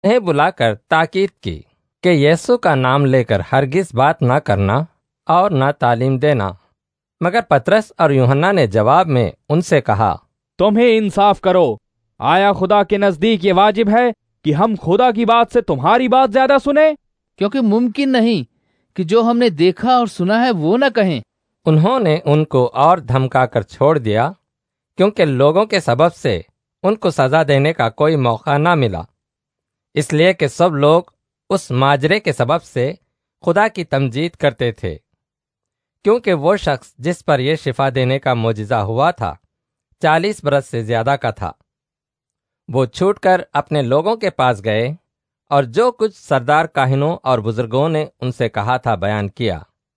انہیں بلا کر تاکید کی کہ یسوع کا نام لے کر ہرگز بات نہ کرنا اور نہ تعلیم دینا۔ مگر پطرس اور یوحنا نے جواب میں ان سے کہا، تمہیں انصاف کرو، آیا خدا کے نزدیک یہ واجب ہے کہ ہم خدا کی بات سے تمہاری بات زیادہ سنیں؟ کیونکہ ممکن نہیں کہ جو ہم نے دیکھا اور سنا ہے وہ نہ کہیں۔ انہوں نے ان کو اور دھمکا کر چھوڑ دیا، کیونکہ لوگوں کے سبب سے ان کو سزا دینے کا کوئی موقع نہ ملا، اس لیے کہ سب لوگ اس ماجرے کے سبب سے خدا کی تمجید کرتے تھے، کیونکہ وہ شخص جس پر یہ شفا دینے کا معجزہ ہوا تھا 40 برس سے زیادہ کا تھا۔ وہ چھوٹ کر اپنے لوگوں کے پاس گئے اور جو کچھ سردار کاہنوں اور بزرگوں نے ان سے کہا تھا بیان کیا۔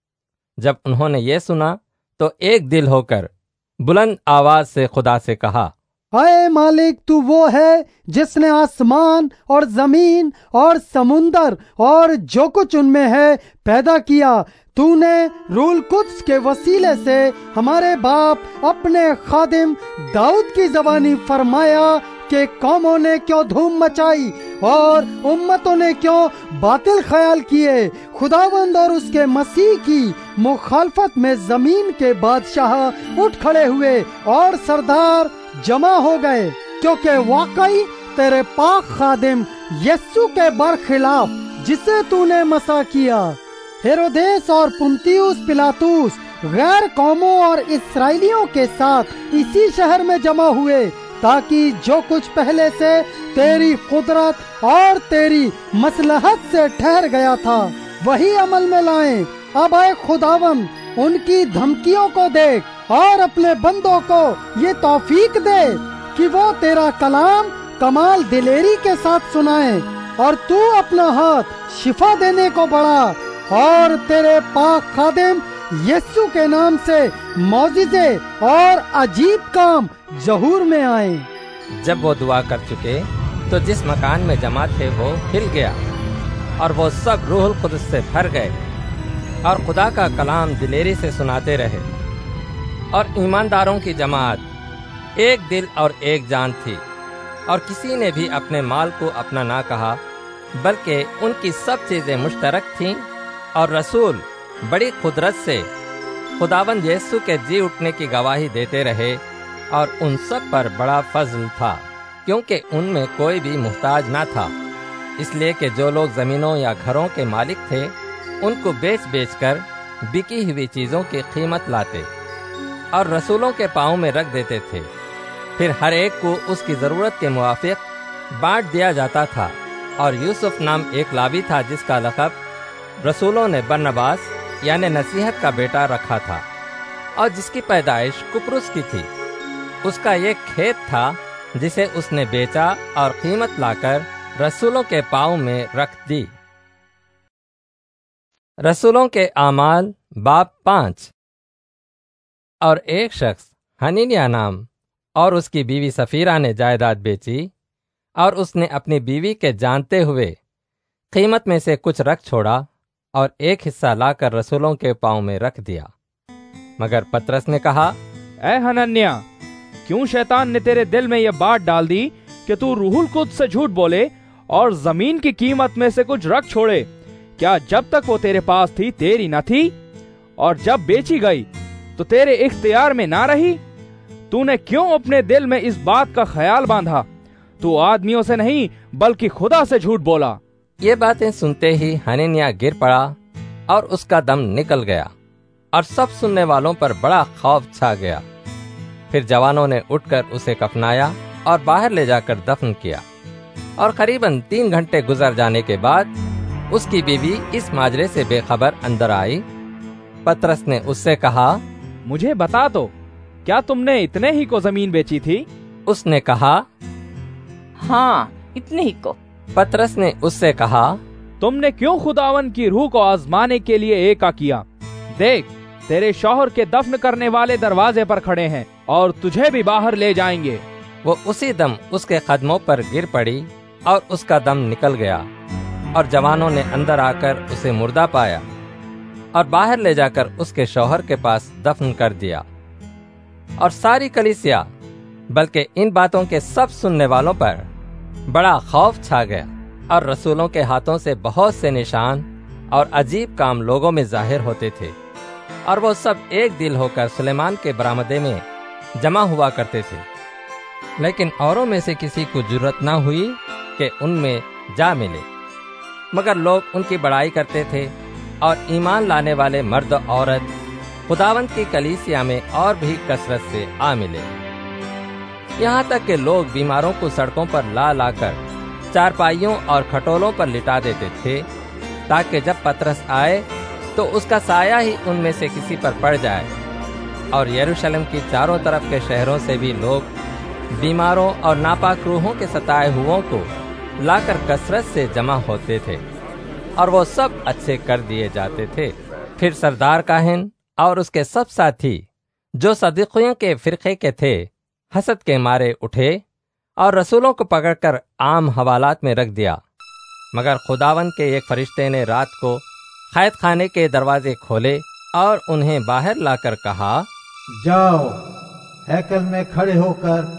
جب انہوں نے یہ سنا تو ایک دل ہو کر بلند آواز سے خدا سے کہا، اے مالک، تو وہ ہے جس نے آسمان اور زمین اور سمندر اور جو کچھ ان میں ہے پیدا کیا۔ تو نے روح القدس کے وسیلے سے ہمارے باپ اپنے خادم داؤد کی زبانی فرمایا کہ قوموں نے کیوں دھوم مچائی اور امتوں نے کیوں باطل خیال کیے۔ خداوند اور اس کے مسیح کی مخالفت میں زمین کے بادشاہ اٹھ کھڑے ہوئے اور سردار جمع ہو گئے، کیونکہ واقعی تیرے پاک خادم یسوع کے برخلاف جسے تو نے مسح کیا، ہیرودیس اور پنتیوس پلاطس غیر قوموں اور اسرائیلیوں کے ساتھ اسی شہر میں جمع ہوئے، تاکہ جو کچھ پہلے سے تیری قدرت اور تیری مصلحت سے ٹھہر گیا تھا وہی عمل میں لائیں۔ اب اے خداوند، ان کی دھمکیوں کو دیکھ اور اپنے بندوں کو یہ توفیق دے کہ وہ تیرا کلام کمال دلیری کے ساتھ سنائیں، اور تو اپنا ہاتھ شفا دینے کو بڑھا، اور تیرے پاک خادم یسوع کے نام سے معجزے اور عجیب کام ظہور میں آئیں۔ جب وہ دعا کر چکے تو جس مکان میں جمع تھے وہ ہل گیا، اور وہ سب روح القدس سے بھر گئے اور خدا کا کلام دلیری سے سناتے رہے۔ اور ایمانداروں کی جماعت ایک دل اور ایک جان تھی، اور کسی نے بھی اپنے مال کو اپنا نہ کہا، بلکہ ان کی سب چیزیں مشترک تھیں، اور رسول بڑی قدرت سے خداوند یسوع کے جی اٹھنے کی گواہی دیتے رہے، اور ان سب پر بڑا فضل تھا، کیونکہ ان میں کوئی بھی محتاج نہ تھا، اس لیے کہ جو لوگ زمینوں یا گھروں کے مالک تھے ان کو بیچ بیچ کر بکی ہوئی چیزوں کی قیمت لاتے اور رسولوں کے پاؤں میں رکھ دیتے تھے، پھر ہر ایک کو اس کی ضرورت کے موافق بانٹ دیا جاتا تھا۔ اور یوسف نام ایک لاوی تھا جس کا لقب رسولوں نے برنباس یعنی نصیحت کا بیٹا رکھا تھا، اور جس کی پیدائش قبرص کی تھی۔ اس کا ایک کھیت تھا جسے اس نے بیچا اور قیمت لا کر رسولوں کے پاؤں میں رکھ دی۔ رسولوں کے اعمال باب 5۔ اور ایک شخص حنینیہ نام اور اس کی بیوی سفیرہ نے جائیداد بیچی، اور اس نے اپنی بیوی کے جانتے ہوئے قیمت میں سے کچھ رکھ چھوڑا اور ایک حصہ لا کر رسولوں کے پاؤں میں رکھ دیا۔ مگر پطرس نے کہا، اے حنانیہ، کیوں شیطان نے تیرے دل میں یہ بات ڈال دی کہ تو روح القدس سے جھوٹ بولے اور زمین کی قیمت میں سے کچھ رکھ چھوڑے؟ کیا جب تک وہ تیرے پاس تھی تیری نہ تھی، اور جب بیچی گئی تو تیرے اختیار میں نہ رہی؟ تو نے کیوں اپنے دل میں اس بات کا خیال باندھا؟ تو آدمیوں سے نہیں بلکہ خدا سے جھوٹ بولا۔ یہ باتیں سنتے ہی حنانیہ گر پڑا اور اس کا دم نکل گیا، اور سب سننے والوں پر بڑا خوف چھا گیا۔ پھر جوانوں نے اٹھ کر اسے کفنایا اور باہر لے جا کر دفن کیا۔ اور قریباً 3 گھنٹے گزر جانے کے بعد اس کی بیوی اس ماجرے سے بے خبر اندر آئی۔ پطرس نے اس سے کہا، مجھے بتا دو، کیا تم نے اتنے ہی کو زمین بیچی تھی؟ اس نے کہا، ہاں، اتنے ہی کو۔ پطرس نے اس سے کہا، تم نے کیوں خداوند کی روح کو آزمانے کے لیے ایکا کیا؟ دیکھ، تیرے شوہر کے دفن کرنے والے دروازے پر کھڑے ہیں اور تجھے بھی باہر لے جائیں گے۔ وہ اسی دم اس کے قدموں پر گر پڑی اور اس کا دم نکل گیا، اور جوانوں نے اندر آ کر اسے مردہ پایا اور باہر لے جا کر اس کے شوہر کے پاس دفن کر دیا۔ اور ساری کلیسیا بلکہ ان باتوں کے سب سننے والوں پر بڑا خوف چھا گیا۔ اور رسولوں کے ہاتھوں سے بہت سے نشان اور عجیب کام لوگوں میں ظاہر ہوتے تھے، اور وہ سب ایک دل ہو کر سلیمان کے برآمدے میں جمع ہوا کرتے تھے۔ لیکن اوروں میں سے کسی کو جرأت نہ ہوئی کہ ان میں جا ملے، مگر لوگ ان کی بڑائی کرتے تھے، اور ایمان لانے والے مرد و عورت خداوند کی کلیسیا میں اور بھی کثرت سے آ ملے، یہاں تک کہ لوگ بیماروں کو سڑکوں پر لا لا کر چارپائیوں اور کھٹولوں پر لٹا دیتے تھے، تاکہ جب پطرس آئے تو اس کا سایہ ہی ان میں سے کسی پر پڑ جائے۔ اور یروشلم کی چاروں طرف کے شہروں سے بھی لوگ بیماروں اور ناپاک روحوں کے ستائے ہوئوں کو لا کر کثرت سے جمع ہوتے تھے، اور وہ سب اچھے کر دیے جاتے تھے۔ پھر سردار کاہن اور اس کے سب ساتھی جو صدیقیوں کے فرقے کے تھے حسد کے مارے اٹھے اور رسولوں کو پکڑ کر عام حوالات میں رکھ دیا، مگر خداوند کے ایک فرشتے نے رات کو قید خانے کے دروازے کھولے اور انہیں باہر لا کر کہا، جاؤ ہیکل میں کھڑے ہو کر